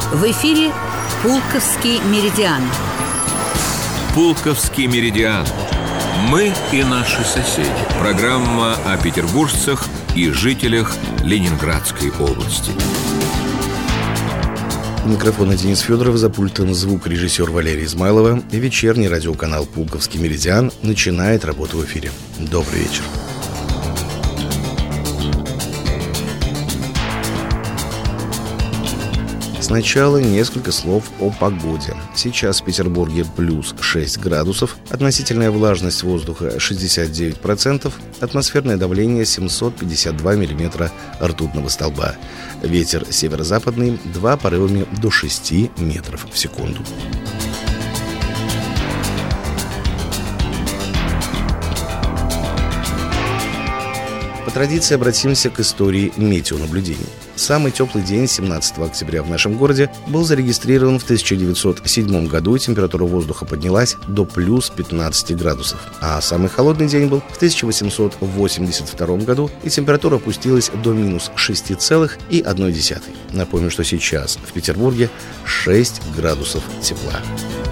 В эфире «Пулковский меридиан». «Пулковский меридиан». Мы и наши соседи. Программа о петербуржцах и жителях Ленинградской области. У микрофона Денис Федоров, за пультом звукорежиссер Валерия Измайлова. Вечерний радиоканал «Пулковский меридиан» начинает работу в эфире. Добрый вечер. Сначала несколько слов о погоде. Сейчас в Петербурге плюс 6 градусов, относительная влажность воздуха 69%, атмосферное давление 752 миллиметра ртутного столба. Ветер северо-западный 2 порывами до 6 метров в секунду. По традиции обратимся к истории метеонаблюдений. Самый теплый день 17 октября в нашем городе был зарегистрирован в 1907 году, и температура воздуха поднялась до плюс 15 градусов. А самый холодный день был в 1882 году, и температура опустилась до минус 6,1. Напомню, что сейчас в Петербурге 6 градусов тепла.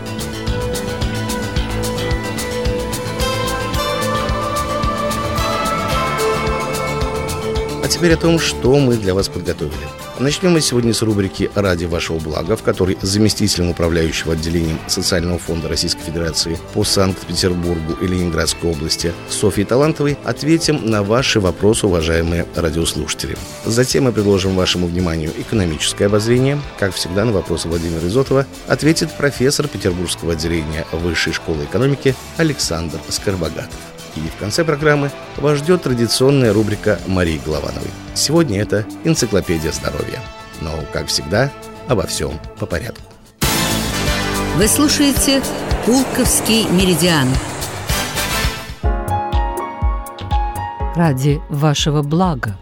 А теперь о том, что мы для вас подготовили. Начнем мы сегодня с рубрики «Ради вашего блага», в которой заместителем управляющего отделением Социального фонда Российской Федерации по Санкт-Петербургу и Ленинградской области Софьей Талантовой ответим на ваши вопросы, уважаемые радиослушатели. Затем мы предложим вашему вниманию экономическое обозрение. Как всегда, на вопросы Владимира Изотова ответит профессор Петербургского отделения Высшей школы экономики Александр Скоробогатов. И в конце программы вас ждет традиционная рубрика Марии Головановой. Сегодня это энциклопедия здоровья. Но, как всегда, обо всем по порядку. Вы слушаете «Пулковский меридиан». Ради вашего блага.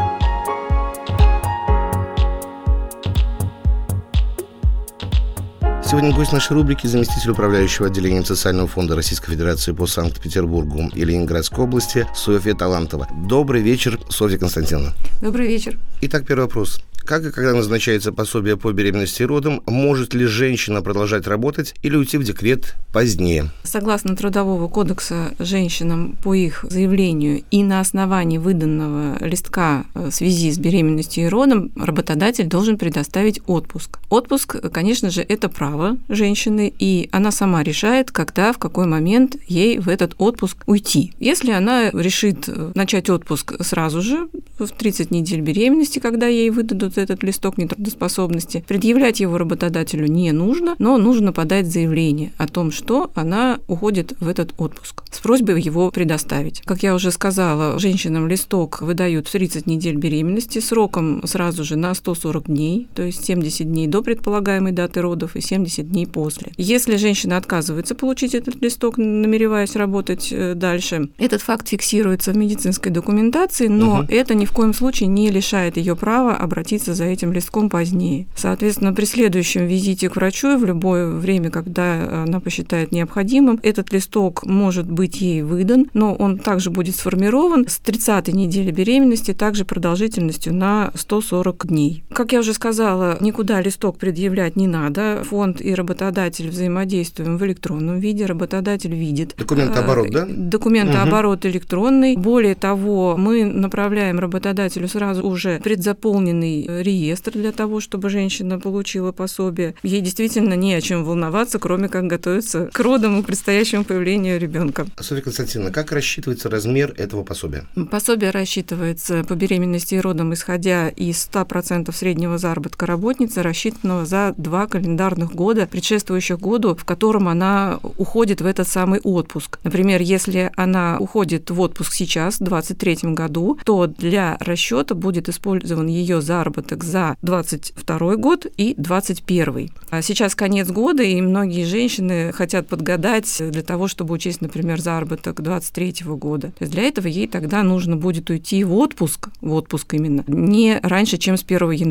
Сегодня гость нашей рубрики — заместитель управляющего отделением Социального фонда Российской Федерации по Санкт-Петербургу и Ленинградской области Софья Талантова. Добрый вечер, Софья Константиновна. Добрый вечер. Итак, первый вопрос. Как и когда назначается пособие по беременности и родам, может ли женщина продолжать работать или уйти в декрет позднее? Согласно Трудового кодекса, женщинам по их заявлению и на основании выданного листка в связи с беременностью и родом работодатель должен предоставить отпуск. Отпуск, конечно же, это право женщины, и она сама решает, когда, в какой момент ей в этот отпуск уйти. Если она решит начать отпуск сразу же, в 30 недель беременности, когда ей выдадут этот листок нетрудоспособности, предъявлять его работодателю не нужно, но нужно подать заявление о том, что она уходит в этот отпуск, с просьбой его предоставить. Как я уже сказала, женщинам листок выдают в 30 недель беременности сроком сразу же на 140 дней, то есть 70 дней до предполагаемой даты родов и 70 дней после. Если женщина отказывается получить этот листок, намереваясь работать дальше, этот факт фиксируется в медицинской документации, но это ни в коем случае не лишает ее права обратиться за этим листком позднее. Соответственно, при следующем визите к врачу в любое время, когда она посчитает необходимым, этот листок может быть ей выдан, но он также будет сформирован с 30-й недели беременности, также продолжительностью на 140 дней. Как я уже сказала, никуда листок предъявлять не надо. Фонд и работодатель взаимодействуем в электронном виде. Работодатель видит документооборот, да? Документооборот электронный. Более того, мы направляем работодателю сразу уже предзаполненный реестр для того, чтобы женщина получила пособие. Ей действительно не о чем волноваться, кроме как готовиться к родам и предстоящему появлению ребенка. Софья Константиновна, как рассчитывается размер этого пособия? Пособие рассчитывается по беременности и родам, исходя из 100% среднего заработка работницы, рассчитанного за 2 календарных года, предшествующих году, в котором она уходит в этот самый отпуск. Например, если она уходит в отпуск сейчас, в 2023 году, то для расчета будет использован ее заработок за 2022 год и 2021. А сейчас конец года, и многие женщины хотят подгадать для того, чтобы учесть, например, заработок 2023 года. То есть для этого ей тогда нужно будет уйти в отпуск именно, не раньше, чем с 1 января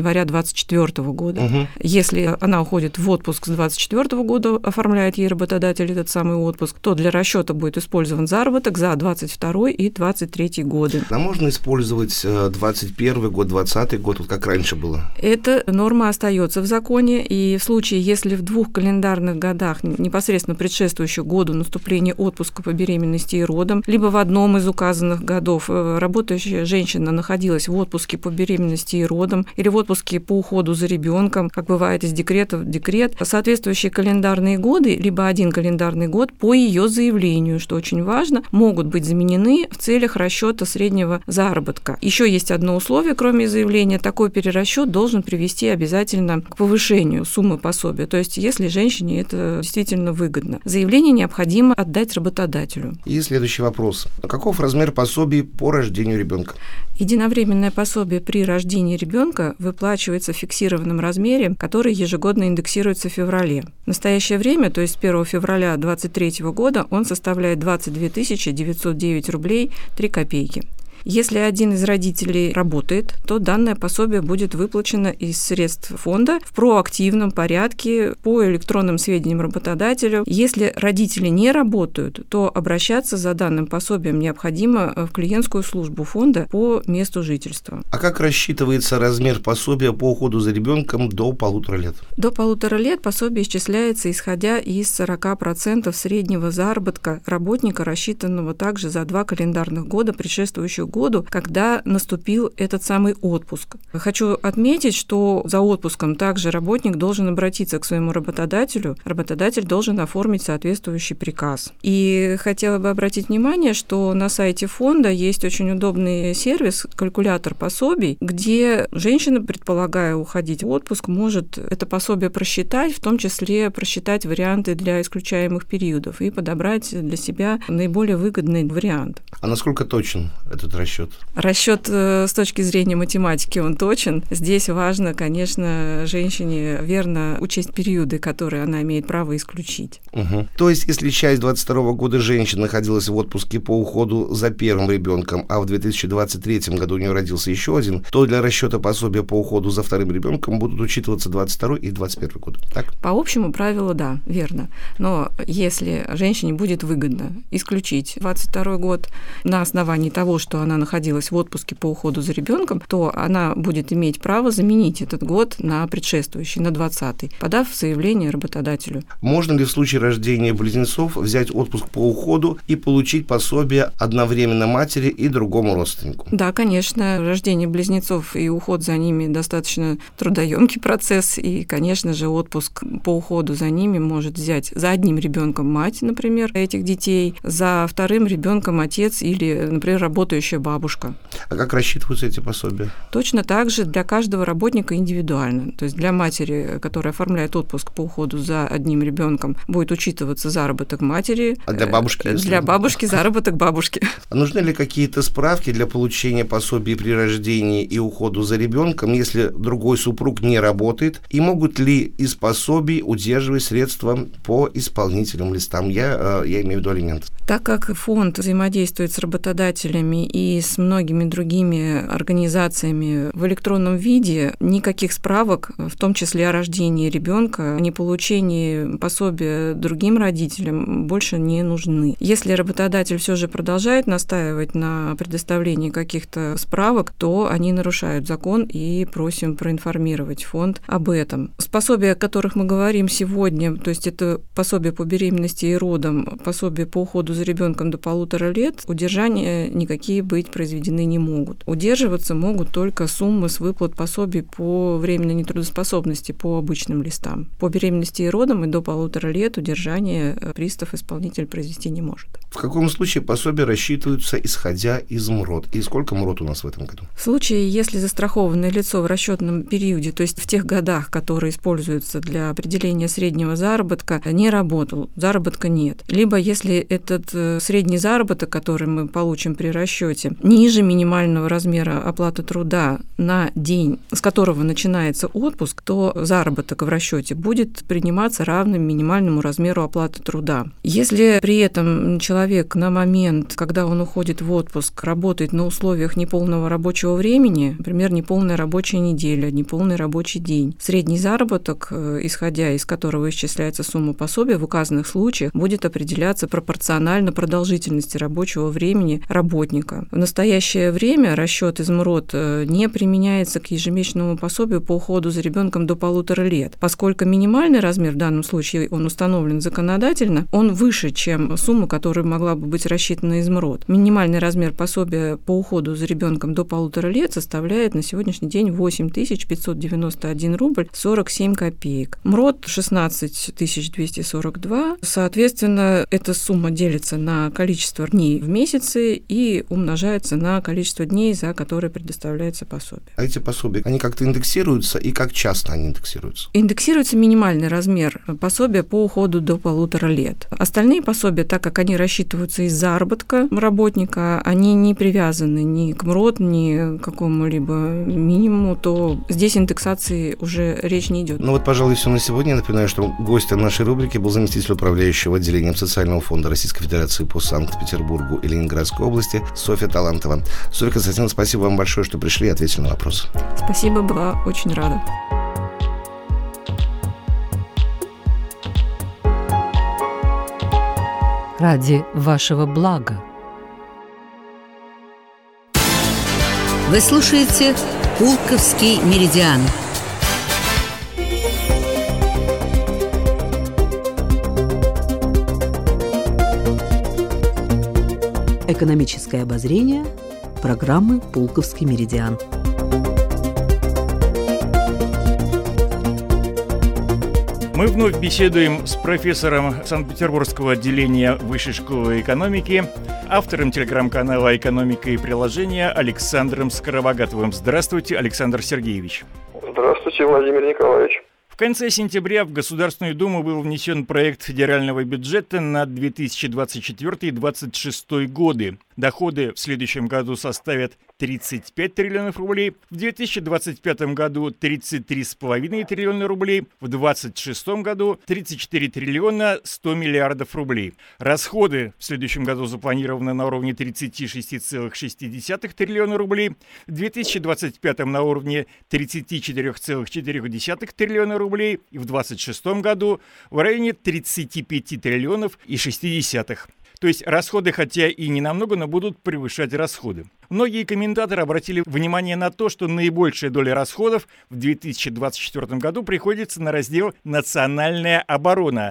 января 2024 года. Если она уходит в отпуск с 2024 года, оформляет ей работодатель этот самый отпуск, то для расчета будет использован заработок за 2022 и 2023 годы. А можно использовать 2021 год, 2020 год, вот как раньше было? Эта норма остается в законе, и в случае, если в 2 календарных годах, непосредственно предшествующих году наступления отпуска по беременности и родам, либо в одном из указанных годов работающая женщина находилась в отпуске по беременности и родам или в отпуске по уходу за ребенком, как бывает из декрета в декрет, соответствующие календарные годы, либо один календарный год по ее заявлению, что очень важно, могут быть заменены в целях расчета среднего заработка. Еще есть одно условие, кроме заявления, такой перерасчет должен привести обязательно к повышению суммы пособия, то есть если женщине это действительно выгодно. Заявление необходимо отдать работодателю. И следующий вопрос. Каков размер пособий по рождению ребенка? Единовременное пособие при рождении ребенка выплачивается в фиксированном размере, который ежегодно индексируется в феврале. В настоящее время, то есть с 1 февраля 2023 года, он составляет 22 909 рублей 3 копейки. Если один из родителей работает, то данное пособие будет выплачено из средств фонда в проактивном порядке по электронным сведениям работодателя. Если родители не работают, то обращаться за данным пособием необходимо в клиентскую службу фонда по месту жительства. А как рассчитывается размер пособия по уходу за ребенком до 1,5 лет? До 1,5 лет пособие исчисляется, исходя из 40% среднего заработка работника, рассчитанного также за 2 календарных года предшествующих году, когда наступил этот самый отпуск. Хочу отметить, что за отпуском также работник должен обратиться к своему работодателю, работодатель должен оформить соответствующий приказ. И хотела бы обратить внимание, что на сайте фонда есть очень удобный сервис, калькулятор пособий, где женщина, предполагая уходить в отпуск, может это пособие просчитать, в том числе просчитать варианты для исключаемых периодов и подобрать для себя наиболее выгодный вариант. А насколько точен этот расчет? Расчет с точки зрения математики, он точен. Здесь важно, конечно, женщине верно учесть периоды, которые она имеет право исключить. То есть, если часть 2022 года женщина находилась в отпуске по уходу за первым ребенком, а в 2023 году у нее родился еще один, то для расчета пособия по уходу за вторым ребенком будут учитываться 22 и 21 год. Так? По общему правилу, да, верно. Но если женщине будет выгодно исключить 22 год на основании того, что она находилась в отпуске по уходу за ребенком, то она будет иметь право заменить этот год на предшествующий, на 20-й, подав заявление работодателю. Можно ли в случае рождения близнецов взять отпуск по уходу и получить пособие одновременно матери и другому родственнику? Да, конечно. Рождение близнецов и уход за ними достаточно трудоемкий процесс, и, конечно же, отпуск по уходу за ними может взять за одним ребенком мать, например, этих детей, за вторым ребенком отец или, например, работающая бабушка. А как рассчитываются эти пособия? Точно так же для каждого работника индивидуально. То есть для матери, которая оформляет отпуск по уходу за одним ребенком, будет учитываться заработок матери. А для бабушки? Для бабушки заработок бабушки. А нужны ли какие-то справки для получения пособий при рождении и уходу за ребенком, если другой супруг не работает? И могут ли из пособий удерживать средства по исполнительным листам? Я имею в виду алименты. Так как фонд взаимодействует с работодателями и с многими другими организациями в электронном виде, никаких справок, в том числе о рождении ребенка, о неполучении пособия другим родителям, больше не нужны. Если работодатель все же продолжает настаивать на предоставлении каких-то справок, то они нарушают закон, и просим проинформировать фонд об этом. Пособия, о которых мы говорим сегодня, то есть это пособие по беременности и родам, пособие по уходу за ребенком до 1,5 лет, удержания никакие быть произведены не могут. Удерживаться могут только суммы с выплат пособий по временной нетрудоспособности по обычным листам. По беременности и родам и до 1,5 лет удержание пристав-исполнитель произвести не может. В каком случае пособия рассчитываются, исходя из МРОТ? И сколько МРОТ у нас в этом году? В случае, если застрахованное лицо в расчетном периоде, то есть в тех годах, которые используются для определения среднего заработка, не работал, заработка нет. Либо если этот средний заработок, который мы получим при расчете, расчете ниже минимального размера оплаты труда на день, с которого начинается отпуск, то заработок в расчете будет приниматься равным минимальному размеру оплаты труда. Если при этом человек на момент, когда он уходит в отпуск, работает на условиях неполного рабочего времени, например, неполная рабочая неделя, неполный рабочий день, средний заработок, исходя из которого исчисляется сумма пособия, в указанных случаях будет определяться пропорционально продолжительности рабочего времени работника. В настоящее время расчет из МРОТ не применяется к ежемесячному пособию по уходу за ребенком до 1,5 лет, поскольку минимальный размер в данном случае он установлен законодательно, он выше, чем сумма, которая могла бы быть рассчитана из МРОТ. Минимальный размер пособия по уходу за ребенком до 1,5 лет составляет на сегодняшний день 8 591 рубль 47 копеек. МРОТ 16 242. Соответственно, эта сумма делится на количество дней в месяце и умножается на количество дней, за которые предоставляется пособие. А эти пособия, они как-то индексируются, и как часто они индексируются? Индексируется минимальный размер пособия по уходу до 1,5 лет. Остальные пособия, так как они рассчитываются из заработка работника, они не привязаны ни к МРОТ, ни к какому-либо минимуму, то здесь индексации уже речь не идет. Ну вот, пожалуй, все на сегодня. Я напоминаю, что гостем нашей рубрики был заместитель управляющего отделением Социального фонда Российской Федерации по Санкт-Петербургу и Ленинградской области Софья Талантова. Софья Константиновна, спасибо вам большое, что пришли и ответили на вопрос. Спасибо, была очень рада. Ради вашего блага. Вы слушаете «Пулковский меридиан». Экономическое обозрение программы «Пулковский меридиан». Мы вновь беседуем с профессором Санкт-Петербургского отделения Высшей школы экономики, автором телеграм-канала «Экономика и приложения» Александром Скоробогатовым. Здравствуйте, Александр Сергеевич. Здравствуйте, Владимир Николаевич. В конце сентября в Государственную Думу был внесен проект федерального бюджета на 2024-2026 годы. Доходы в следующем году составят 35 триллионов рублей, в 2025 году 33,5 триллиона рублей, в 2026 году 34 триллиона 100 миллиардов рублей. Расходы в следующем году запланированы на уровне 36,6 триллиона рублей, в 2025 на уровне 34,4 триллиона рублей и в 2026 году в районе 35 триллионов и 60. То есть расходы, хотя и не намного, но будут превышать расходы. Многие комментаторы обратили внимание на то, что наибольшая доля расходов в 2024 году приходится на раздел «Национальная оборона»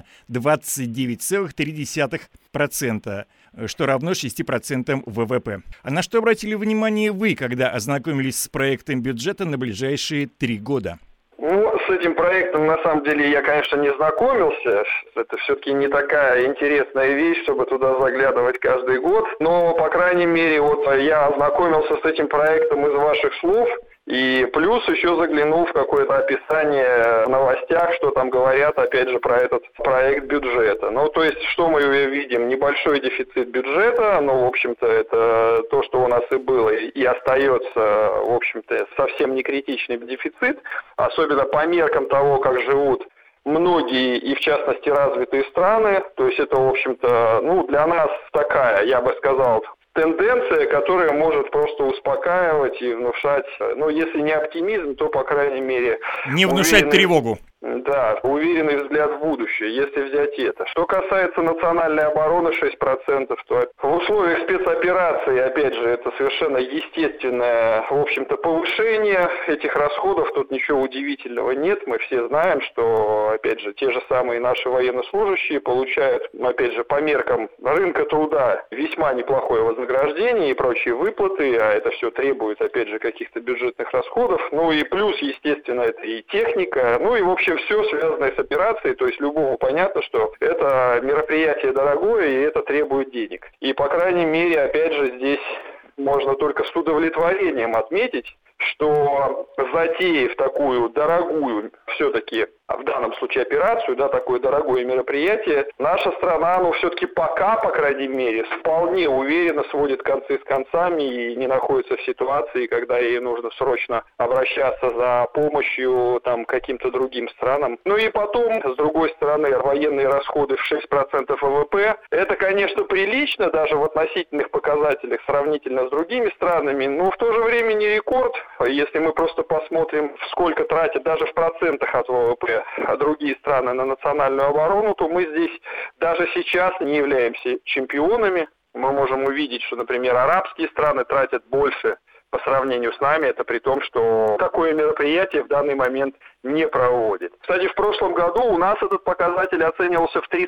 29,3%, что равно 6% ВВП. А на что обратили внимание вы, когда ознакомились с проектом бюджета на ближайшие 3 года? Ну, с этим проектом, на самом деле, я, конечно, не знакомился. Это все-таки не такая интересная вещь, чтобы туда заглядывать каждый год. Но, по крайней мере, вот я ознакомился с этим проектом из ваших слов. И плюс еще заглянул в какое-то описание в новостях, что там говорят, опять же, про этот проект бюджета. Ну, то есть, что мы видим? Небольшой дефицит бюджета, но, в общем-то, это то, что у нас и было, и остается, в общем-то, совсем не критичный дефицит, особенно по меркам того, как живут многие, и в частности, развитые страны. То есть, это, в общем-то, ну, для нас такая, я бы сказал, тенденция, которая может просто успокаивать и внушать, ну, если не оптимизм, то, по крайней мере... Не внушать тревогу. Да, уверенный взгляд в будущее, если взять это. Что касается национальной обороны 6%, то в условиях спецоперации, опять же, это совершенно естественное, в общем-то, повышение этих расходов. Тут ничего удивительного нет. Мы все знаем, что, опять же, те же самые наши военнослужащие получают, опять же, по меркам рынка труда весьма неплохое вознаграждение и прочие выплаты, а это все требует, опять же, каких-то бюджетных расходов. Ну и плюс, естественно, это и техника, ну и, в общем, все связанное с операцией, то есть любому понятно, что это мероприятие дорогое и это требует денег. И, по крайней мере, опять же, здесь можно только с удовлетворением отметить, что затеяв такую дорогую все-таки в данном случае операцию, да, такое дорогое мероприятие, наша страна, все-таки пока, по крайней мере, вполне уверенно сводит концы с концами и не находится в ситуации, когда ей нужно срочно обращаться за помощью к каким-то другим странам. И потом, с другой стороны, военные расходы в 6% ВВП, это, конечно, прилично, даже в относительных показателях сравнительно с другими странами, но в то же время не рекорд. Если мы просто посмотрим, сколько тратят даже в процентах от ВВП другие страны на национальную оборону, то мы здесь даже сейчас не являемся чемпионами. Мы можем увидеть, что, например, арабские страны тратят больше по сравнению с нами, это при том, что такое мероприятие в данный момент не проводит. Кстати, в прошлом году у нас этот показатель оценивался в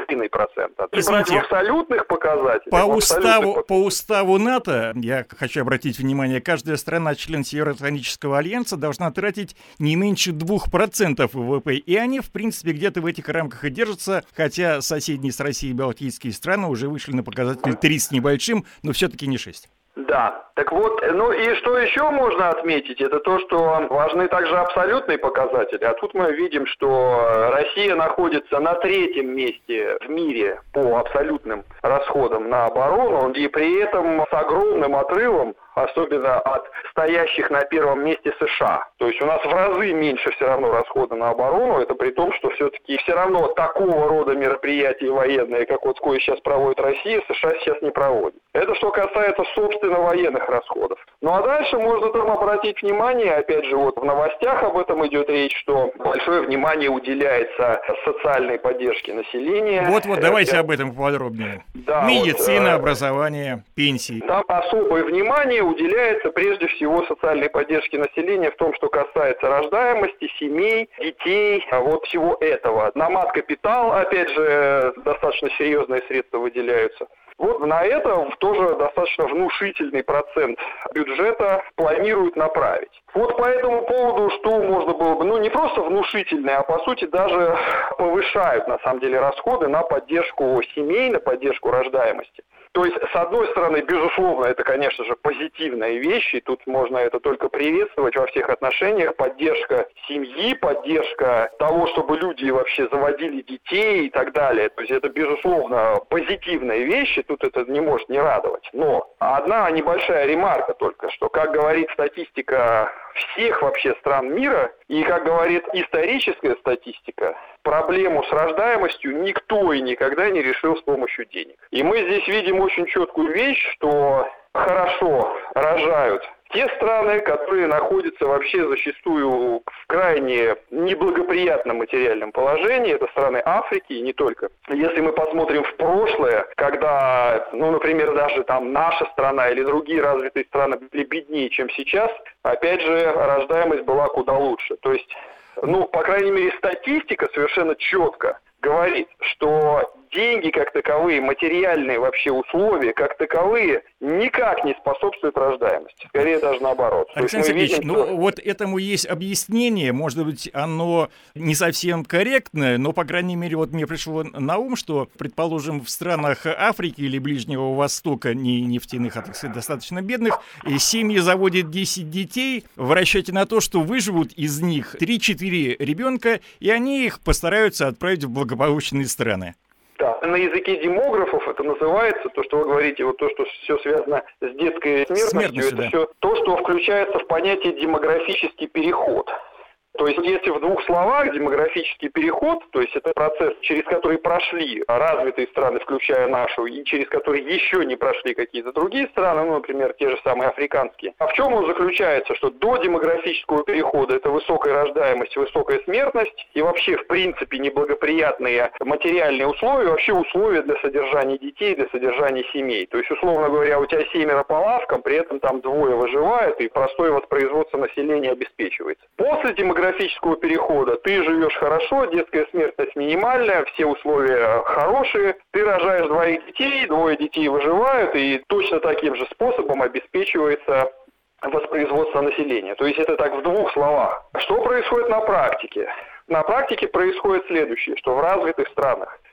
3,5%. Извините, в абсолютных показателях... По уставу НАТО, я хочу обратить внимание, каждая страна, член Североатлантического альянса, должна тратить не меньше 2% ВВП. И они, в принципе, где-то в этих рамках и держатся, хотя соседние с Россией балтийские страны уже вышли на показатель 3 с небольшим, но все-таки не 6. Да, так вот, и что еще можно отметить, это то, что важны также абсолютные показатели, а тут мы видим, что Россия находится на 3-м месте в мире по абсолютным расходам на оборону, и при этом с огромным отрывом, особенно от стоящих на 1-м месте США. То есть у нас в разы меньше все равно расхода на оборону, это при том, что все-таки все равно такого рода мероприятия военные, как вот кое сейчас проводит Россия, США сейчас не проводит. Это что касается, собственно, военных расходов. А дальше можно обратить внимание, опять же, в новостях об этом идет речь, что большое внимание уделяется социальной поддержке населения. Давайте об этом поподробнее. Да, медицина, образование, пенсии. Там особое внимание уделяется прежде всего социальной поддержке населения в том, что касается рождаемости, семей, детей, всего этого. На мат-капитал, опять же, достаточно серьезные средства выделяются. На это тоже достаточно внушительный процент бюджета планируют направить. По этому поводу, что можно было бы, не просто внушительные, а по сути даже повышают на самом деле расходы на поддержку семей, на поддержку рождаемости. То есть, с одной стороны, безусловно, это, конечно же, позитивные вещи, и тут можно это только приветствовать во всех отношениях. Поддержка семьи, поддержка того, чтобы люди вообще заводили детей и так далее. То есть, это, безусловно, позитивные вещи, тут это не может не радовать. Но одна небольшая ремарка только, что, как говорит статистика всех вообще стран мира, и, как говорит историческая статистика, проблему с рождаемостью никто и никогда не решил с помощью денег. И мы здесь видим очень четкую вещь, что хорошо рожают те страны, которые находятся вообще зачастую в крайне неблагоприятном материальном положении, это страны Африки и не только. Если мы посмотрим в прошлое, когда, например, даже наша страна или другие развитые страны были беднее, чем сейчас, опять же, рождаемость была куда лучше. То есть, по крайней мере, статистика совершенно четко говорит, что деньги как таковые, материальные вообще условия как таковые никак не способствуют рождаемости. Скорее даже наоборот. Александр Сергеевич, этому есть объяснение, может быть, оно не совсем корректное, но, по крайней мере, мне пришло на ум, что, предположим, в странах Африки или Ближнего Востока, не нефтяных, а, так сказать, достаточно бедных, семьи заводят 10 детей в расчете на то, что выживут из них 3-4 ребенка, и они их постараются отправить в благополучные страны. Да. На языке демографов это называется, то, что вы говорите, то, что все связано с детской смертностью, это все то, что включается в понятие демографический переход. То есть, если в двух словах, демографический переход, то есть это процесс, через который прошли развитые страны, включая нашу, и через который еще не прошли какие-то другие страны, например, те же самые африканские. А в чем он заключается? Что до демографического перехода это высокая рождаемость, высокая смертность и вообще, в принципе, неблагоприятные материальные условия, вообще условия для содержания детей, для содержания семей. То есть, условно говоря, у тебя 7 по лавкам, при этом там 2 выживают, и простое воспроизводство населения обеспечивается. После демографического перехода ты живешь хорошо, детская смертность минимальная, все условия хорошие, ты рожаешь 2 детей, 2 детей выживают, и точно таким же способом обеспечивается воспроизводство населения. То есть это так в 2 словах. Что происходит на практике? На практике происходит следующее, что в развитых странах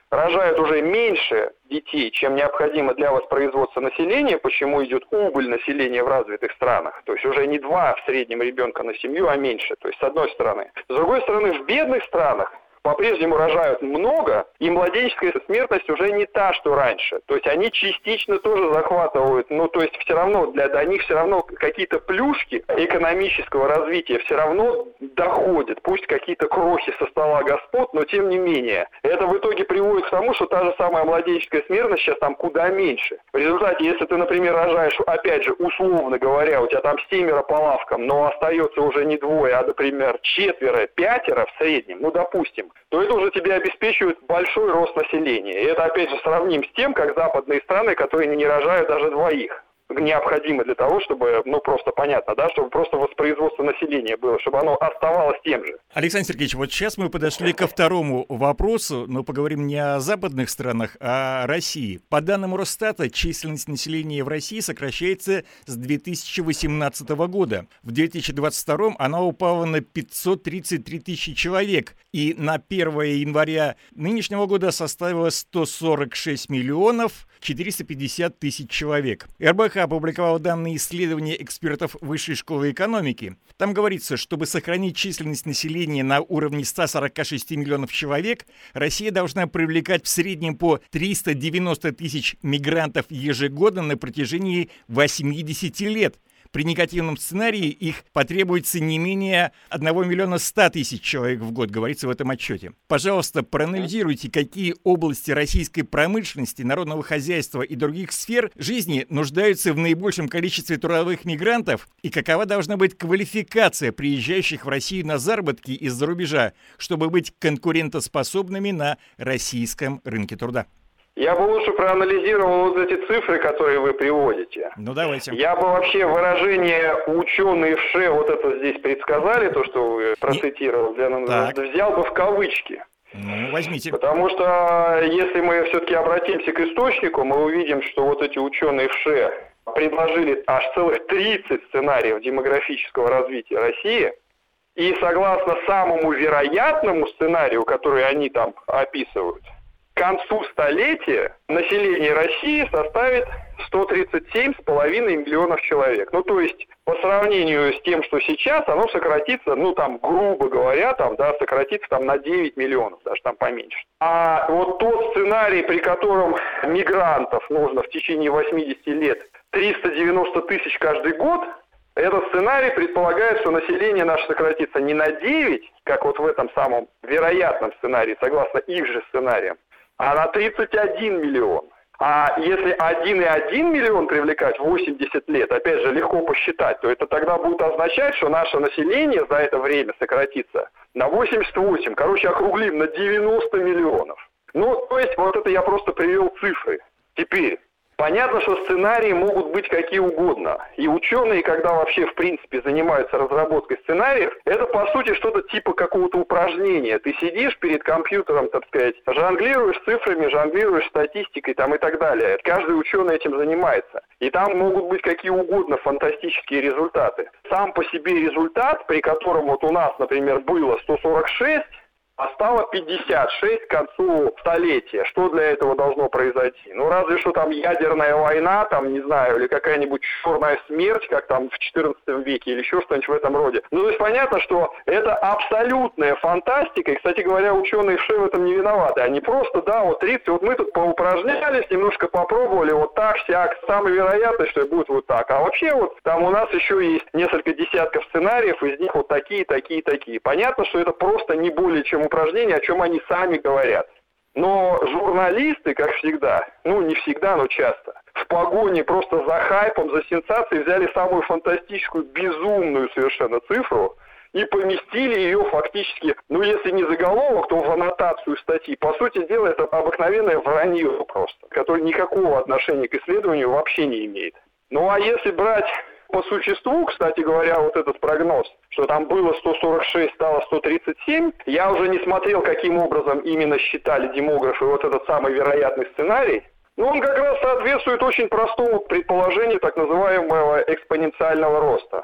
рожают уже меньше детей, чем необходимо для воспроизводства населения, почему идет убыль населения в развитых странах. То есть уже не 2 в среднем ребенка на семью, а меньше. То есть с одной стороны. С другой стороны, в бедных странах по-прежнему рожают много, и младенческая смертность уже не та, что раньше. То есть они частично тоже захватывают, то есть все равно до них все равно какие-то плюшки экономического развития все равно доходят. Пусть какие-то крохи со стола господ, но тем не менее. Это в итоге приводит к тому, что та же самая младенческая смертность сейчас там куда меньше. В результате, если ты, например, рожаешь, опять же, условно говоря, у тебя там 7 по лавкам, но остается уже не 2, а, например, 4, 5 в среднем, допустим, то это уже тебе обеспечивает большой рост населения. И это, опять же, сравним с тем, как западные страны, которые не рожают даже 2. Необходимо для того, чтобы, просто понятно, да, чтобы просто воспроизводство населения было, чтобы оно оставалось тем же. Александр Сергеевич, вот сейчас мы подошли ко второму вопросу, но поговорим не о западных странах, а о России. По данным Росстата, численность населения в России сокращается с 2018 года. В 2022 она упала на 533 тысячи человек, и на 1 января нынешнего года составила 146 миллионов 450 тысяч человек. РБК опубликовал данные исследования экспертов Высшей школы экономики. Там говорится, чтобы сохранить численность населения на уровне 146 миллионов человек, Россия должна привлекать в среднем по 390 тысяч мигрантов ежегодно на протяжении 80 лет. При негативном сценарии их потребуется не менее 1 миллиона 100 тысяч человек в год, говорится в этом отчете. Пожалуйста, проанализируйте, какие области российской промышленности, народного хозяйства и других сфер жизни нуждаются в наибольшем количестве трудовых мигрантов и какова должна быть квалификация приезжающих в Россию на заработки из-за рубежа, чтобы быть конкурентоспособными на российском рынке труда. Я бы лучше проанализировал вот эти цифры, которые вы приводите. Давайте. Я бы вообще выражение «ученые в ШЭ» вот это здесь предсказали, то, что вы процитировали, взял бы в кавычки. Возьмите. Потому что если мы все-таки обратимся к источнику, мы увидим, что вот эти ученые в ШЭ предложили аж целых 30 сценариев демографического развития России. И согласно самому вероятному сценарию, который они там описывают, к концу столетия население России составит 137,5 миллионов человек. То есть, по сравнению с тем, что сейчас, оно сократится, грубо говоря, сократится на 9 миллионов, даже там поменьше. А вот тот сценарий, при котором мигрантов нужно в течение 80 лет 390 тысяч каждый год, этот сценарий предполагает, что население наше сократится не на 9, как вот в этом самом вероятном сценарии, согласно их же сценариям, а на 31 миллион. А если 1,1 миллион привлекать 80 лет, опять же, легко посчитать, то это тогда будет означать, что наше население за это время сократится на 88, округлим на 90 миллионов. То есть, вот это я просто привел цифры. Теперь, понятно, что сценарии могут быть какие угодно. И ученые, когда вообще, в принципе, занимаются разработкой сценариев, это, по сути, что-то типа какого-то упражнения. Ты сидишь перед компьютером, так сказать, жонглируешь цифрами, жонглируешь статистикой и так далее. Каждый ученый этим занимается. И там могут быть какие угодно фантастические результаты. Сам по себе результат, при котором вот у нас, например, было 146, а стало 56 к концу столетия. Что для этого должно произойти? Разве что там ядерная война, или какая-нибудь черная смерть, как там в XIV веке, или еще что-нибудь в этом роде. То есть понятно, что это абсолютная фантастика, и, кстати говоря, ученые в ШЭ в этом не виноваты. Они просто, 30, мы тут поупражнялись, немножко попробовали, вот так, сяк, самая вероятность, что будет вот так. А вообще там у нас еще есть несколько десятков сценариев, из них вот такие. Понятно, что это просто не более чем упражнение, о чем они сами говорят. Но журналисты, как всегда, не всегда, но часто, в погоне просто за хайпом, за сенсацией взяли самую фантастическую, безумную совершенно цифру и поместили ее фактически, если не заголовок, то в аннотацию статьи. По сути дела, это обыкновенное вранье просто, которое никакого отношения к исследованию вообще не имеет. А если брать по существу, кстати говоря, вот этот прогноз, что там было 146, стало 137, я уже не смотрел, каким образом именно считали демографы вот этот самый вероятный сценарий. Он как раз соответствует очень простому предположению так называемого экспоненциального роста.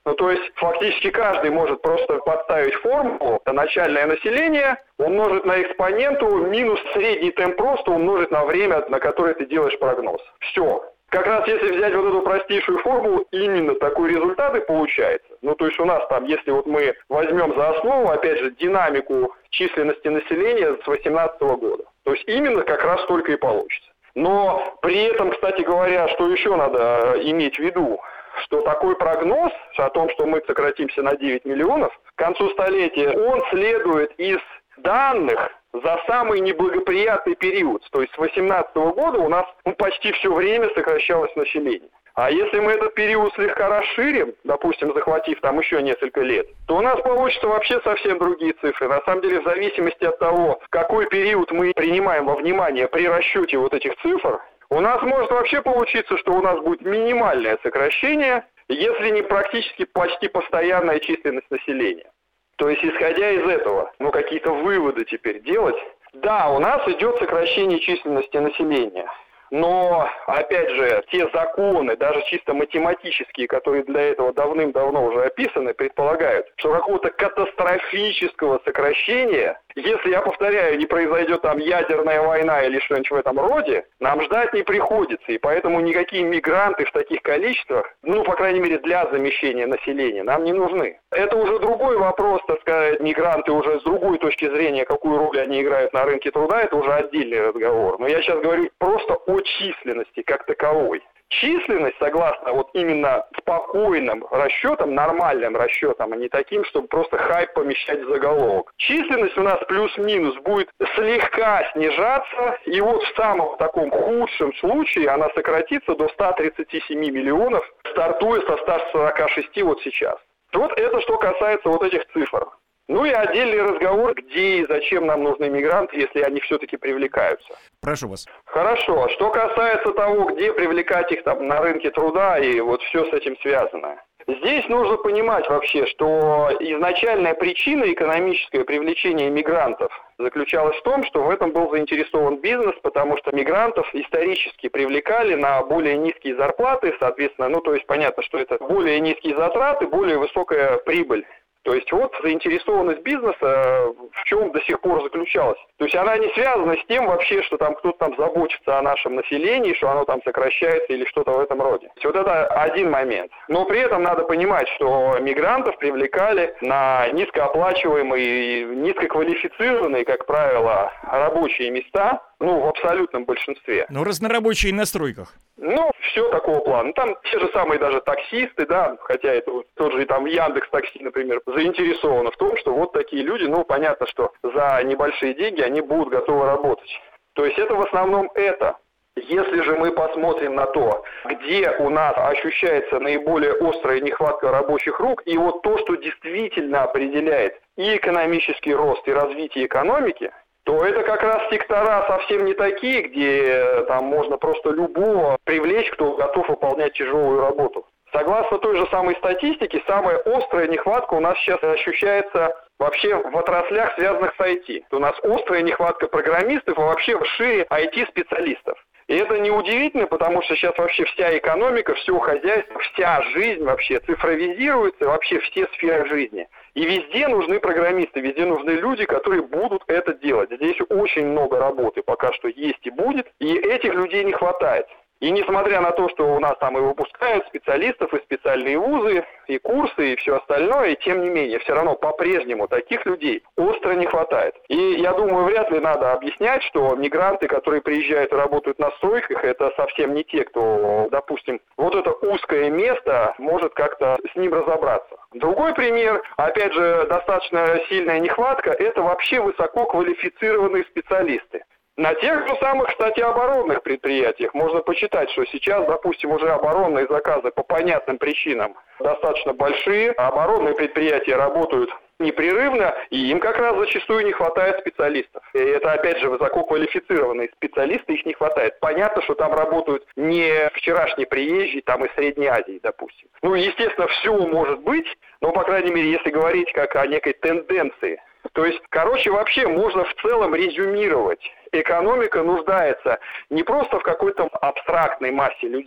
Ну, то есть, фактически каждый может просто подставить формулу, начальное население умножить на экспоненту, минус средний темп роста умножить на время, на которое ты делаешь прогноз. Все. Как раз если взять вот эту простейшую формулу, именно такой результат и получается. Ну, то есть у нас там, если вот мы возьмем за основу, опять же, динамику численности населения с 2018 года, то есть именно как раз столько и получится. Но при этом, кстати говоря, что еще надо иметь в виду, что такой прогноз о том, что мы сократимся на 9 миллионов к концу столетия, он следует из данных за самый неблагоприятный период. То есть с 2018 года у нас почти все время сокращалось население. А если мы этот период слегка расширим, допустим, захватив там еще несколько лет, то у нас получится вообще совсем другие цифры. На самом деле, в зависимости от того, какой период мы принимаем во внимание при расчете вот этих цифр, у нас может вообще получиться, что у нас будет минимальное сокращение, если не практически почти постоянная численность населения. То есть, исходя из этого, какие-то выводы теперь делать. Да, у нас идет сокращение численности населения. Но, опять же, те законы, даже чисто математические, которые для этого давным-давно уже описаны, предполагают, что какого-то катастрофического сокращения, если, я повторяю, не произойдет там ядерная война или что-нибудь в этом роде, нам ждать не приходится. И поэтому никакие мигранты в таких количествах, по крайней мере, для замещения населения, нам не нужны. Это уже другой вопрос, так сказать, мигранты уже с другой точки зрения, какую роль они играют на рынке труда, это уже отдельный разговор. Но я сейчас говорю просто о численности как таковой. Численность, согласно вот именно спокойным расчетам, нормальным расчетам, а не таким, чтобы просто хайп помещать в заголовок. Численность у нас плюс-минус будет слегка снижаться, и вот в самом таком худшем случае она сократится до 137 миллионов, стартуя со 146 вот сейчас. Вот это что касается вот этих цифр. Ну и отдельный разговор, где и зачем нам нужны мигранты, если они все-таки привлекаются. Прошу вас. Хорошо. Что касается того, где привлекать их там на рынке труда и вот все с этим связано. Здесь нужно понимать вообще, что изначальная причина экономическое привлечения мигрантов заключалась в том, что в этом был заинтересован бизнес, потому что мигрантов исторически привлекали на более низкие зарплаты, соответственно, то есть понятно, что это более низкие затраты, более высокая прибыль. То есть вот заинтересованность бизнеса в чем до сих пор заключалась. То есть она не связана с тем вообще, что там кто-то там заботится о нашем населении, что оно там сокращается или что-то в этом роде. Вот это один момент. Но при этом надо понимать, что мигрантов привлекали на низкооплачиваемые и низкоквалифицированные, как правило, рабочие места, в абсолютном большинстве. Но разнорабочие на стройках. Все такого плана. Там те же самые даже таксисты, да, хотя это вот тот же там Яндекс.Такси, например, заинтересованы в том, что вот такие люди, понятно, что за небольшие деньги они будут готовы работать. То есть это в основном это. Если же мы посмотрим на то, где у нас ощущается наиболее острая нехватка рабочих рук, и вот то, что действительно определяет и экономический рост, и развитие экономики, то это как раз сектора совсем не такие, где там можно просто любого привлечь, кто готов выполнять тяжелую работу. Согласно той же самой статистике, самая острая нехватка у нас сейчас ощущается вообще в отраслях, связанных с IT. У нас острая нехватка программистов и вообще шире IT-специалистов. И это неудивительно, потому что сейчас вообще вся экономика, все хозяйство, вся жизнь вообще цифровизируется, вообще все сферы жизни. И везде нужны программисты, везде нужны люди, которые будут это делать. Здесь очень много работы пока что есть и будет, и этих людей не хватает. И несмотря на то, что у нас там и выпускают специалистов, и специальные вузы, и курсы, и все остальное, и тем не менее, все равно по-прежнему таких людей остро не хватает. И я думаю, вряд ли надо объяснять, что мигранты, которые приезжают и работают на стройках, это совсем не те, кто, допустим, вот это узкое место может как-то с ним разобраться. Другой пример, опять же, достаточно сильная нехватка, это вообще высококвалифицированные специалисты. На тех же самых, кстати, оборонных предприятиях можно почитать, что сейчас, допустим, уже оборонные заказы по понятным причинам достаточно большие, оборонные предприятия работают непрерывно, и им как раз зачастую не хватает специалистов. И это, опять же, высококвалифицированные специалисты, их не хватает. Понятно, что там работают не вчерашние приезжие, там из Средней Азии, допустим. Естественно, все может быть, но, по крайней мере, если говорить как о некой тенденции. То есть, вообще можно в целом резюмировать. Экономика нуждается не просто в какой-то абстрактной массе людей,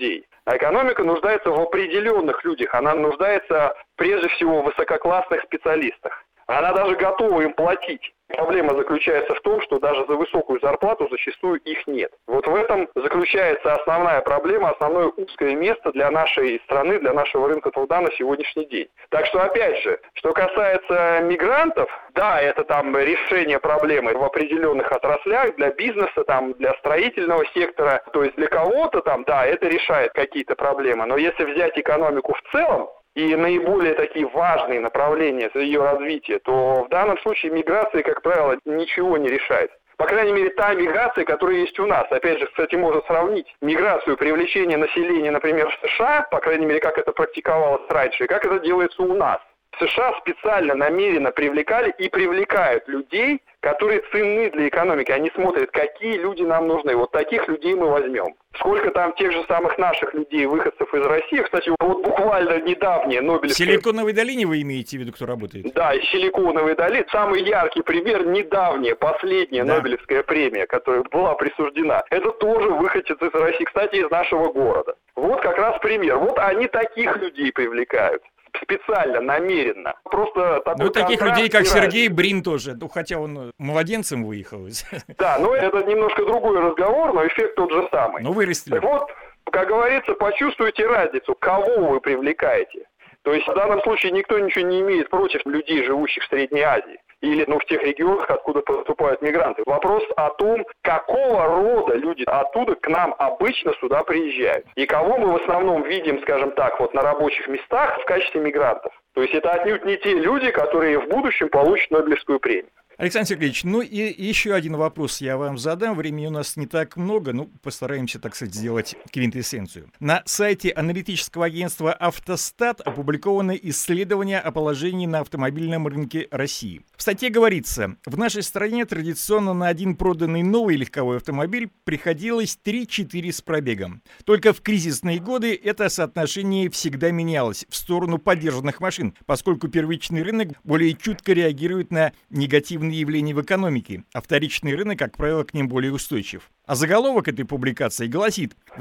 А экономика нуждается в определенных людях. Она нуждается прежде всего в высококлассных специалистах. Она даже готова им платить. Проблема заключается в том, что даже за высокую зарплату зачастую их нет. Вот в этом заключается основная проблема, основное узкое место для нашей страны, для нашего рынка труда на сегодняшний день. Так что, опять же, что касается мигрантов, да, это там решение проблемы в определенных отраслях, для бизнеса, там, для строительного сектора, то есть для кого-то там, да, это решает какие-то проблемы. Но если взять экономику в целом, и наиболее такие важные направления ее развития, то в данном случае миграция, как правило, ничего не решает. По крайней мере, та миграция, которая есть у нас. Опять же, кстати, можно сравнить миграцию, привлечение населения, например, в США, по крайней мере, как это практиковалось раньше, и как это делается у нас. В США специально, намеренно привлекали и привлекают людей, которые ценны для экономики. Они смотрят, какие люди нам нужны. Вот таких людей мы возьмем. Сколько там тех же самых наших людей, выходцев из России. Кстати, вот буквально недавнее Нобелевское... В Силиконовой долине вы имеете в виду, кто работает? Да, из Силиконовой долины. Самый яркий пример, недавняя, последняя Нобелевская премия, которая была присуждена. Это тоже выходец из России, кстати, из нашего города. Вот как раз пример. Вот они таких людей привлекают. Специально, намеренно. Просто такой ну, таких людей, как Сергей Брин тоже. Ну, хотя он младенцем выехал. Да, но это немножко другой разговор, но эффект тот же самый. Ну, вырастили. Так вот, как говорится, почувствуйте разницу, кого вы привлекаете. То есть в данном случае никто ничего не имеет против людей, живущих в Средней Азии. Или в тех регионах, откуда поступают мигранты. Вопрос о том, какого рода люди оттуда к нам обычно сюда приезжают. И кого мы в основном видим, скажем так, вот на рабочих местах в качестве мигрантов. То есть это отнюдь не те люди, которые в будущем получат Нобелевскую премию. Александр Сергеевич, ну и еще один вопрос я вам задам. Времени у нас не так много, ну постараемся, так сказать, сделать квинтэссенцию. На сайте аналитического агентства «Автостат» опубликовано исследование о положении на автомобильном рынке России. В статье говорится, в нашей стране традиционно на один проданный новый легковой автомобиль приходилось 3-4 с пробегом. Только в кризисные годы это соотношение всегда менялось в сторону подержанных машин, поскольку первичный рынок более чутко реагирует на негативные явления в экономике, а вторичный рынок, как правило, к ним более устойчив. А заголовок этой публикации гласит: в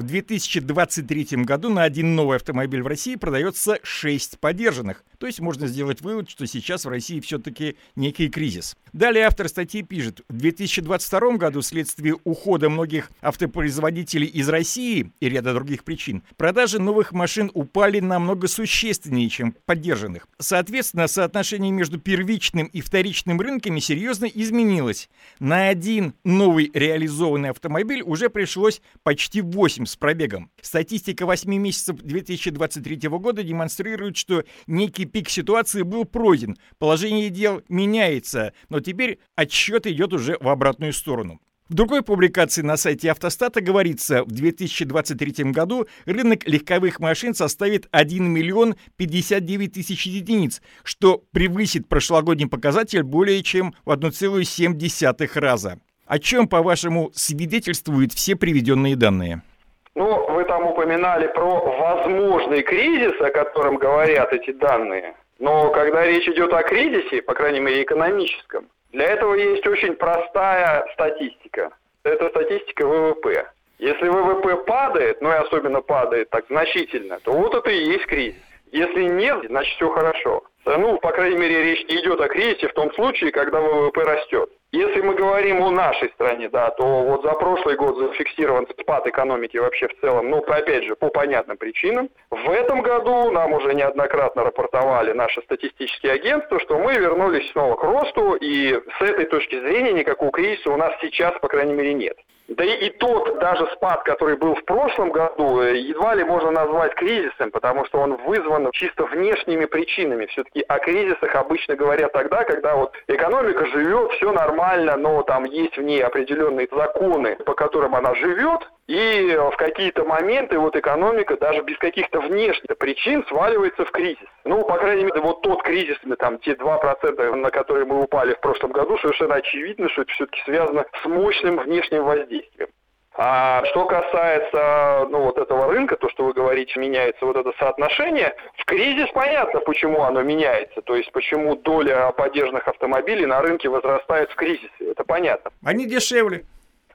2023 году на один новый автомобиль в России продается 6 подержанных. То есть можно сделать вывод, что сейчас в России все-таки некий кризис. Далее автор статьи пишет: в 2022 году вследствие ухода многих автопроизводителей из России и ряда других причин продажи новых машин упали намного существеннее, чем подержанных. Соответственно, соотношение между первичным и вторичным рынками серьезно изменилось. На один новый реализованный автомобиль уже пришлось почти 8 с пробегом. Статистика 8 месяцев 2023 года демонстрирует, что некий пик ситуации был пройден. Положение дел меняется, но теперь отсчет идет уже в обратную сторону. В другой публикации на сайте «Автостата» говорится, в 2023 году рынок легковых машин составит 1 миллион 59 тысяч единиц, что превысит прошлогодний показатель более чем в 1,7 раза. О чем, по-вашему, свидетельствуют все приведенные данные? Ну, вы там упоминали про возможный кризис, о котором говорят эти данные. Но когда речь идет о кризисе, по крайней мере экономическом, для этого есть очень простая статистика. Это статистика ВВП. Если ВВП падает, ну и особенно падает так значительно, то вот это и есть кризис. Если нет, значит все хорошо. Ну, по крайней мере, речь не идет о кризисе в том случае, когда ВВП растет. Если мы говорим о нашей стране, да, то вот за прошлый год зафиксирован спад экономики вообще в целом, ну, опять же, по понятным причинам. В этом году нам уже неоднократно рапортовали наши статистические агентства, что мы вернулись снова к росту, и с этой точки зрения никакого кризиса у нас сейчас, по крайней мере, нет. Да и тот даже спад, который был в прошлом году, едва ли можно назвать кризисом, потому что он вызван чисто внешними причинами. Все-таки о кризисах обычно говорят тогда, когда вот экономика живет, все нормально, но там есть в ней определенные законы, по которым она живет, и в какие-то моменты вот экономика даже без каких-то внешних причин сваливается в кризис. Ну, по крайней мере, вот тот кризис, там, те 2%, на которые мы упали в прошлом году, совершенно очевидно, что это все-таки связано с мощным внешним воздействием. А что касается, ну, вот этого рынка, то, что вы говорите, меняется вот это соотношение, в кризис понятно, почему оно меняется, то есть почему доля подержанных автомобилей на рынке возрастает в кризисе, это понятно. Они дешевле.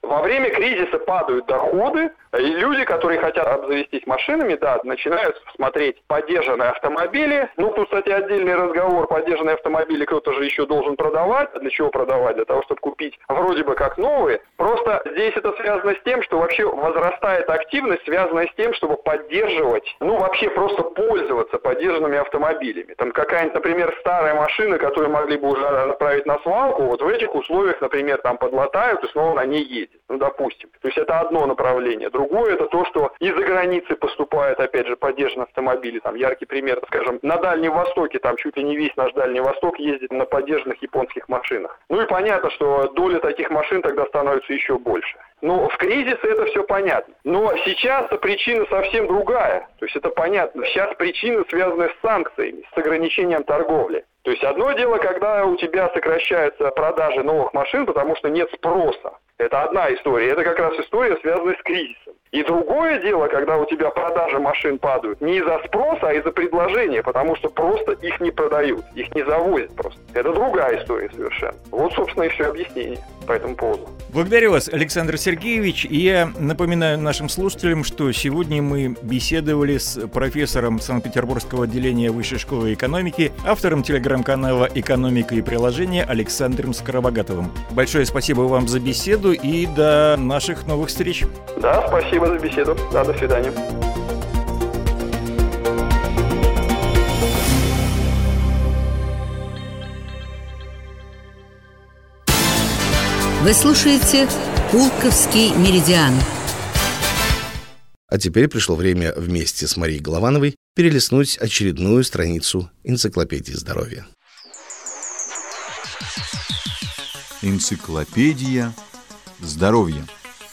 Во время кризиса падают доходы, и люди, которые хотят обзавестись машинами, начинают смотреть подержанные автомобили. Тут, кстати, отдельный разговор. Подержанные автомобили кто-то же еще должен продавать. Для чего продавать? Для того, чтобы купить вроде бы как новые. Просто здесь это связано с тем, что вообще возрастает активность, связанная с тем, чтобы поддерживать, вообще просто пользоваться подержанными автомобилями. Там какая-нибудь, например, старая машина, которую могли бы уже отправить на свалку, вот в этих условиях, например, там подлатают и снова на ней ездят. Допустим. То есть это одно направление. Другое это то, что из-за границы поступают, опять же, подержанные автомобили. Там яркий пример, скажем, на Дальнем Востоке, там чуть ли не весь наш Дальний Восток ездит на подержанных японских машинах. И понятно, что доля таких машин тогда становится еще больше. В кризисе это все понятно. Но сейчас причина совсем другая. То есть это понятно. Сейчас причина связана с санкциями, с ограничением торговли. То есть одно дело, когда у тебя сокращаются продажи новых машин, потому что нет спроса. Это одна история. Это как раз история, связанная с кризисом. И другое дело, когда у тебя продажи машин падают не из-за спроса, а из-за предложения, потому что просто их не продают, их не завозят просто. Это другая история совершенно. Вот, собственно, и все объяснение по этому поводу. Благодарю вас, Александр Сергеевич. И я напоминаю нашим слушателям, что сегодня мы беседовали с профессором Санкт-Петербургского отделения Высшей школы экономики, автором телеграм-канала «Экономика и приложения» Александром Скоробогатовым. Большое спасибо вам за беседу и до наших новых встреч. Да, спасибо за беседу. Да, до свидания. Вы слушаете «Пулковский меридиан». А теперь пришло время вместе с Марией Головановой перелистнуть очередную страницу энциклопедии здоровья. Энциклопедия здоровья.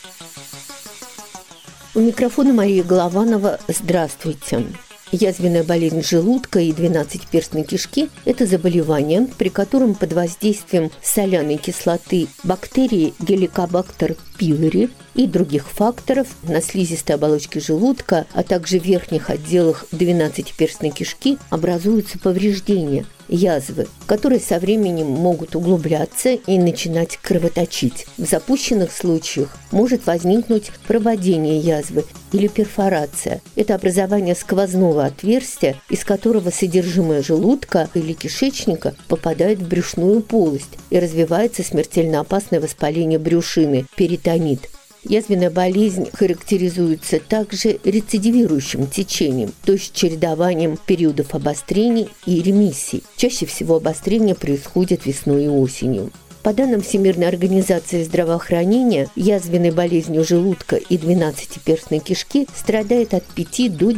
У микрофона Мария Голованова. Здравствуйте. Язвенная болезнь желудка и двенадцатиперстной кишки – это заболевание, при котором под воздействием соляной кислоты бактерии Helicobacter pylori и других факторов на слизистой оболочке желудка, а также в верхних отделах двенадцатиперстной кишки образуются повреждения, язвы, которые со временем могут углубляться и начинать кровоточить. В запущенных случаях может возникнуть прободение язвы или перфорация. Это образование сквозного отверстия, из которого содержимое желудка или кишечника попадает в брюшную полость и развивается смертельно опасное воспаление брюшины – перитонит. Язвенная болезнь характеризуется также рецидивирующим течением, то есть чередованием периодов обострений и ремиссий. Чаще всего обострение происходит весной и осенью. По данным Всемирной организации здравоохранения, язвенной болезнью желудка и двенадцатиперстной кишки страдает от 5 до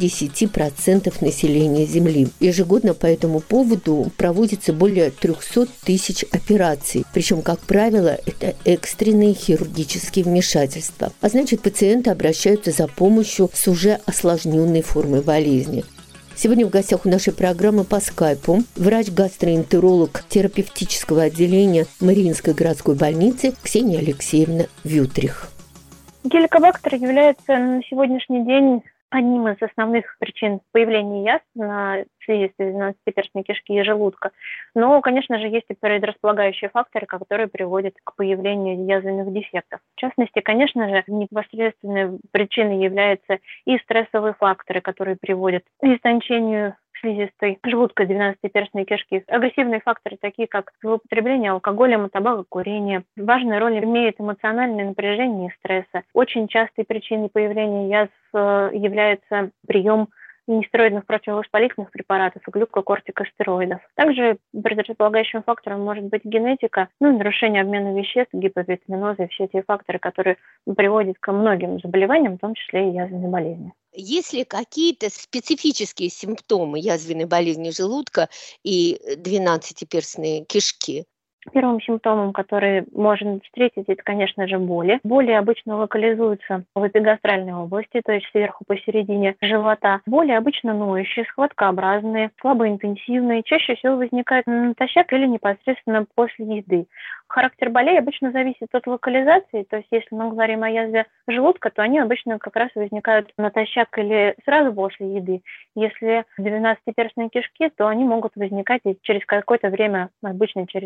10% населения Земли. Ежегодно по этому поводу проводится более 300 тысяч операций, причем, как правило, это экстренные хирургические вмешательства. А значит, пациенты обращаются за помощью с уже осложненной формой болезни. Сегодня в гостях у нашей программы по скайпу врач-гастроэнтеролог терапевтического отделения Мариинской городской больницы Ксения Алексеевна Вютрих. Геликобактер является на сегодняшний день одним из основных причин появления язв на слизистой двенадцатиперстной кишки и желудка. Но, конечно же, есть и предрасполагающие факторы, которые приводят к появлению язвенных дефектов. В частности, конечно же, непосредственной причиной являются и стрессовые факторы, которые приводят к истончению слизистой желудка двенадцатиперстной кишки. Агрессивные факторы, такие как злоупотребление алкоголем и табакокурение. Важную роль имеет эмоциональное напряжение и стресса. Очень частой причиной появления язв является прием нестероидных противовоспалительных препаратов и глюкокортикостероидов. Также предрасполагающим фактором может быть генетика, нарушение обмена веществ, гиповитаминоза и все эти факторы, которые приводят ко многим заболеваниям, в том числе и язвенной болезни. Есть ли какие-то специфические симптомы язвенной болезни желудка и двенадцатиперстной кишки? Первым симптомом, который можно встретить, это, конечно же, боли. Боли обычно локализуются в эпигастральной области, то есть сверху посередине живота. Боли обычно ноющие, схваткообразные, слабоинтенсивные. Чаще всего возникают натощак или непосредственно после еды. Характер болей обычно зависит от локализации, то есть если мы говорим о язве желудка, то они обычно как раз возникают натощак или сразу после еды. Если двенадцатиперстные кишки, то они могут возникать через какое-то время, обычно через час-два.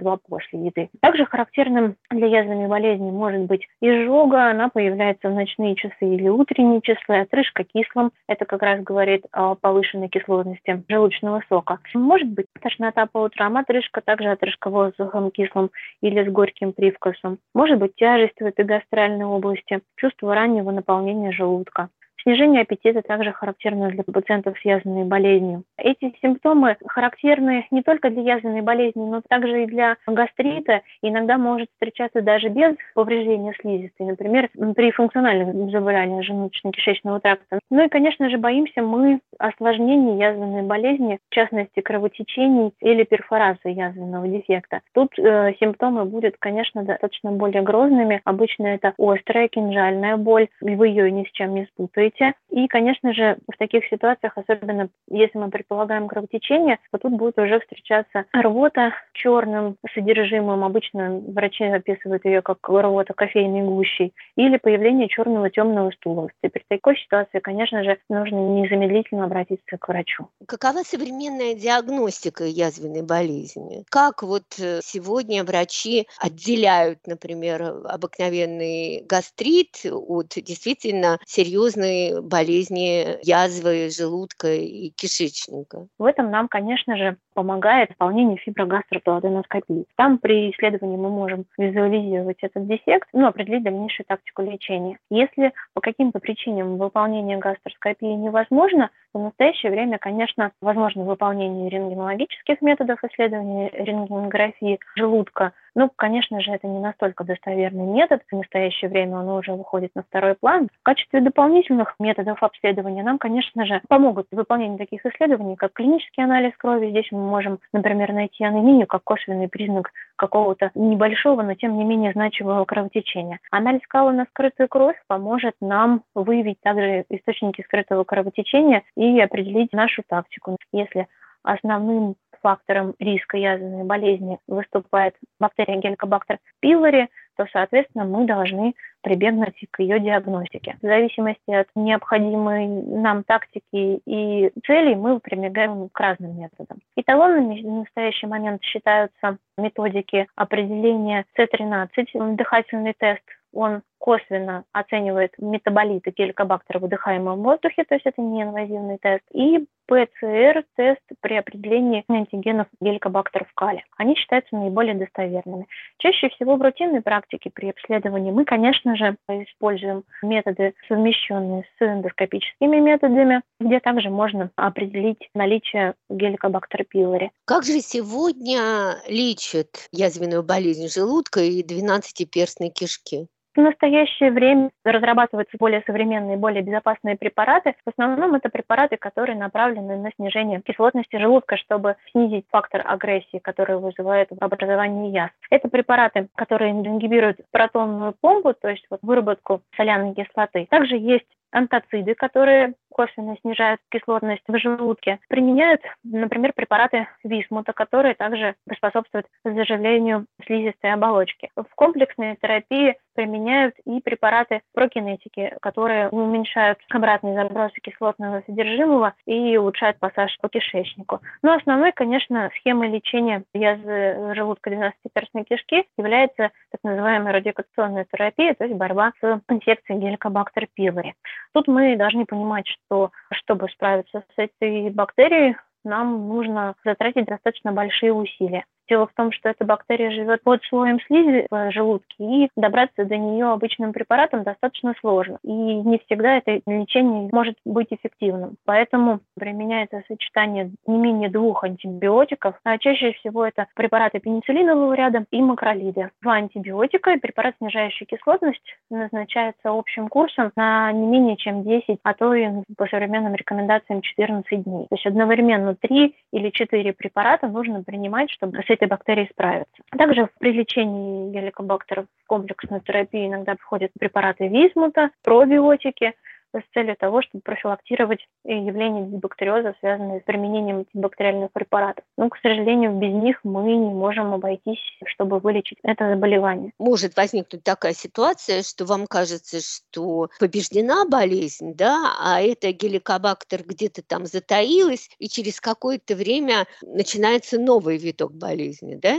2 после еды. Также характерным для язвенной болезни может быть изжога, она появляется в ночные часы или утренние часы, отрыжка кислым, это как раз говорит о повышенной кислотности желудочного сока. Может быть тошнота по утрам, отрыжка, также отрыжка воздухом кислым или с горьким привкусом. Может быть тяжесть в эпигастральной области, чувство раннего наполнения желудка. Снижение аппетита также характерно для пациентов с язвенной болезнью. Эти симптомы характерны не только для язвенной болезни, но также и для гастрита. Иногда может встречаться даже без повреждения слизистой, например, при функциональных заболеваниях желудочно-кишечного тракта. Ну и, конечно же, боимся мы осложнений язвенной болезни, в частности, кровотечений или перфорации язвенного дефекта. Тут симптомы будут, конечно, достаточно более грозными. Обычно это острая кинжальная боль, вы ее ни с чем не спутаете. И, конечно же, в таких ситуациях, особенно если мы предполагаем кровотечение, то тут будет уже встречаться рвота черным содержимым. Обычно врачи описывают ее как рвота кофейной гущей. Или появление черного темного стула. При такой ситуации, конечно же, нужно незамедлительно обратиться к врачу. Какова современная диагностика язвенной болезни? Как вот сегодня врачи отделяют, например, обыкновенный гастрит от действительно серьезной болезни язвы желудка и кишечника? В этом нам, конечно же, помогает выполнение фиброгастроплазмоскопии. Там при исследовании мы можем визуализировать этот дефект, определить дальнейшую тактику лечения. Если по каким-то причинам выполнение гастроскопии невозможно, то в настоящее время, конечно, возможно выполнение рентгенологических методов исследования рентгенографии желудка. Конечно же, это не настолько достоверный метод. В настоящее время он уже выходит на второй план. В качестве дополнительных методов обследования нам, конечно же, помогут в выполнении таких исследований, как клинический анализ крови. Здесь мы можем, например, найти анемию как косвенный признак какого-то небольшого, но тем не менее значимого кровотечения. Анализ кала на скрытую кровь поможет нам выявить также источники скрытого кровотечения и определить нашу тактику. Если основным фактором риска язвенной болезни выступает бактерия Helicobacter pylori, то, соответственно, мы должны прибегнуть к ее диагностике. В зависимости от необходимой нам тактики и целей мы прибегаем к разным методам. Эталонными в настоящий момент считаются методики определения С13, дыхательный тест. Он косвенно оценивает метаболиты геликобактера в выдыхаемом воздухе, то есть это неинвазивный тест, и ПЦР-тест при определении антигенов геликобактера в кале. Они считаются наиболее достоверными. Чаще всего в рутинной практике при обследовании мы, конечно же, используем методы, совмещенные с эндоскопическими методами, где также можно определить наличие геликобактера pylori. Как же сегодня лечат язвенную болезнь желудка и 12-перстной кишки? В настоящее время разрабатываются более современные, более безопасные препараты. В основном это препараты, которые направлены на снижение кислотности желудка, чтобы снизить фактор агрессии, который вызывает образование язв. Это препараты, которые ингибируют протонную помпу, то есть выработку соляной кислоты. Также есть антоциды, которые косвенно снижают кислотность в желудке. Применяют, например, препараты висмута, которые также способствуют заживлению слизистой оболочки. В комплексной терапии применяют и препараты прокинетики, которые уменьшают обратные забросы кислотного содержимого и улучшают пассаж по кишечнику. Но основной, конечно, схемой лечения язвы желудка 12-перстной кишки является так называемая радиолокационная терапия, то есть борьба с инфекцией Helicobacter pylori. Тут мы должны понимать, что чтобы справиться с этой бактерией, нам нужно затратить достаточно большие усилия. Дело в том, что эта бактерия живет под слоем слизи в желудке, и добраться до нее обычным препаратом достаточно сложно. И не всегда это лечение может быть эффективным. Поэтому применяется сочетание не менее 2 антибиотиков, а чаще всего это препараты пенициллинового ряда и макролиды. 2 антибиотика и препарат, снижающий кислотность, назначается общим курсом на не менее чем 10, а то и по современным рекомендациям 14 дней. То есть одновременно 3 или 4 препарата нужно принимать, чтобы с этой бактерией справиться. Также при лечении геликобактера в комплексную терапию иногда входят препараты висмута, пробиотики, с целью того, чтобы профилактировать явления дисбактериоза, связанные с применением антибактериальных препаратов. Но, к сожалению, без них мы не можем обойтись, чтобы вылечить это заболевание. Может возникнуть такая ситуация, что вам кажется, что побеждена болезнь, да, а это геликобактер где-то там затаилась, и через какое-то время начинается новый виток болезни, да?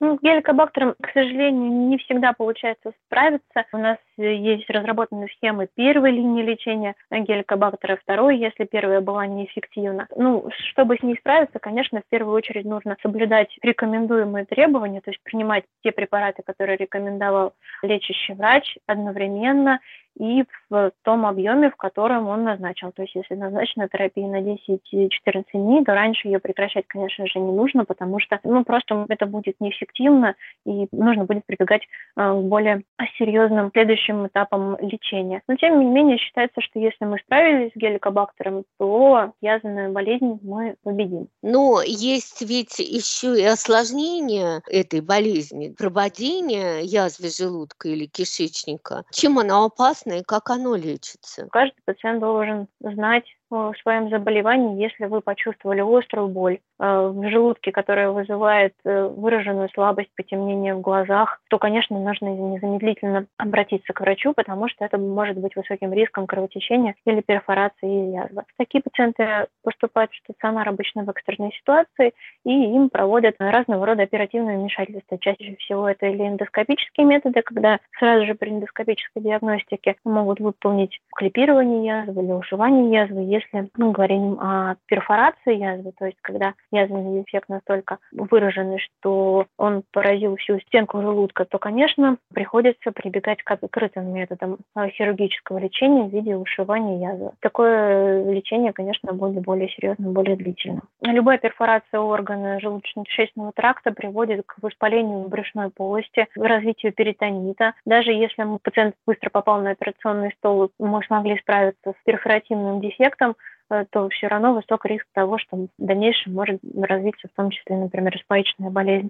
С геликобактером, к сожалению, не всегда получается справиться. У нас есть разработанные схемы первой линии лечения геликобактера, второй, если первая была неэффективна. Чтобы с ней справиться, конечно, в первую очередь нужно соблюдать рекомендуемые требования, то есть принимать те препараты, которые рекомендовал лечащий врач, одновременно и в том объеме, в котором он назначил. То есть, если назначена терапия на 10-14 дней, то раньше ее прекращать, конечно же, не нужно, потому что просто это будет неэффективно, и нужно будет прибегать к более серьезным следующим этапам лечения. Но, тем не менее, считается, что если мы справились с геликобактером, то язвенную болезнь мы победим. Но есть ведь еще и осложнение этой болезни, прободение язвы желудка или кишечника. Чем она опасна и как оно лечится? Каждый пациент должен знать о своем заболевании, если вы почувствовали острую боль в желудке, которая вызывает выраженную слабость, потемнение в глазах, то, конечно, нужно незамедлительно обратиться к врачу, потому что это может быть высоким риском кровотечения или перфорации язвы. Такие пациенты поступают в стационар обычно в экстренной ситуации, и им проводят разного рода оперативные вмешательства. Чаще всего это или эндоскопические методы, когда сразу же при эндоскопической диагностике могут выполнить клипирование язвы или ушивание язвы. Если мы говорим о перфорации язвы, то есть когда язвенный дефект настолько выраженный, что он поразил всю стенку желудка, то, конечно, приходится прибегать к открытым методам хирургического лечения в виде ушивания язвы. Такое лечение, конечно, будет более серьезным, более длительным. Любая перфорация органа желудочно-кишечного тракта приводит к воспалению брюшной полости, к развитию перитонита. Даже если пациент быстро попал на операционный стол, мы смогли справиться с перфоративным дефектом, то все равно высок риск того, что в дальнейшем может развиться в том числе, например, спаечная болезнь.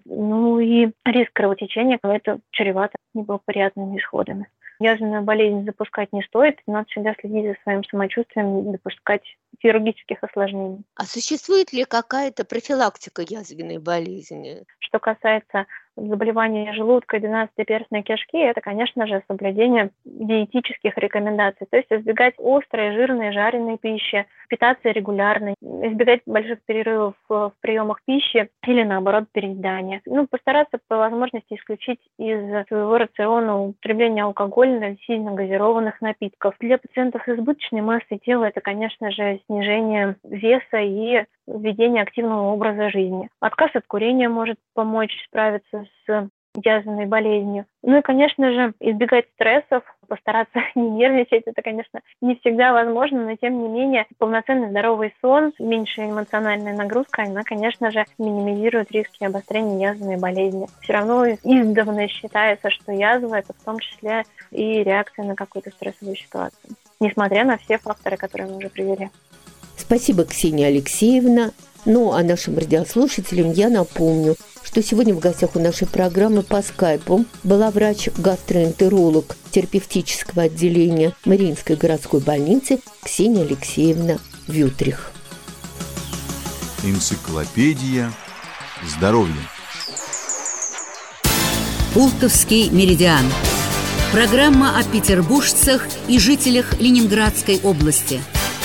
И риск кровотечения, это чревато неблагоприятными исходами. Язвенную болезнь запускать не стоит, надо всегда следить за своим самочувствием, не допускать хирургических осложнений. А существует ли какая-то профилактика язвенной болезни? Что касается заболевания желудка и 12-перстной кишки, это, конечно же, соблюдение диетических рекомендаций, то есть избегать острой, жирной, жареной пищи, питаться регулярно, избегать больших перерывов в приемах пищи или, наоборот, переедания. Постараться по возможности исключить из своего рациона употребление алкогольных, сильно газированных напитков. Для пациентов с избыточной массой тела это, конечно же, снижение веса и введение активного образа жизни. Отказ от курения может помочь справиться с язвенной болезнью. И, конечно же, избегать стрессов, постараться не нервничать. Это, конечно, не всегда возможно, но, тем не менее, полноценный здоровый сон, меньшая эмоциональная нагрузка, она, конечно же, минимизирует риски обострения язвенной болезни. Все равно издавна считается, что язва – это в том числе и реакция на какую-то стрессовую ситуацию, несмотря на все факторы, которые мы уже привели. Спасибо, Ксения Алексеевна. А нашим радиослушателям я напомню, что сегодня в гостях у нашей программы по скайпу была врач-гастроэнтеролог терапевтического отделения Мариинской городской больницы Ксения Алексеевна Вютрих. Энциклопедия здоровья. Пулковский меридиан. Программа о петербуржцах и жителях Ленинградской области.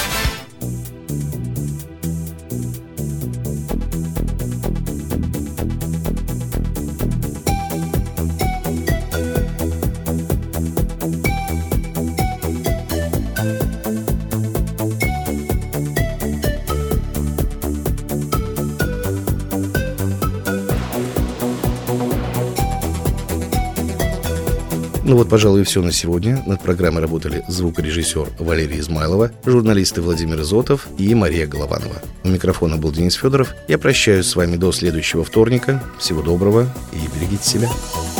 Пожалуй, все на сегодня. Над программой работали звукорежиссер Валерия Измайлова, журналисты Владимир Изотов и Мария Голованова. У микрофона был Денис Федоров. Я прощаюсь с вами до следующего вторника. Всего доброго и берегите себя.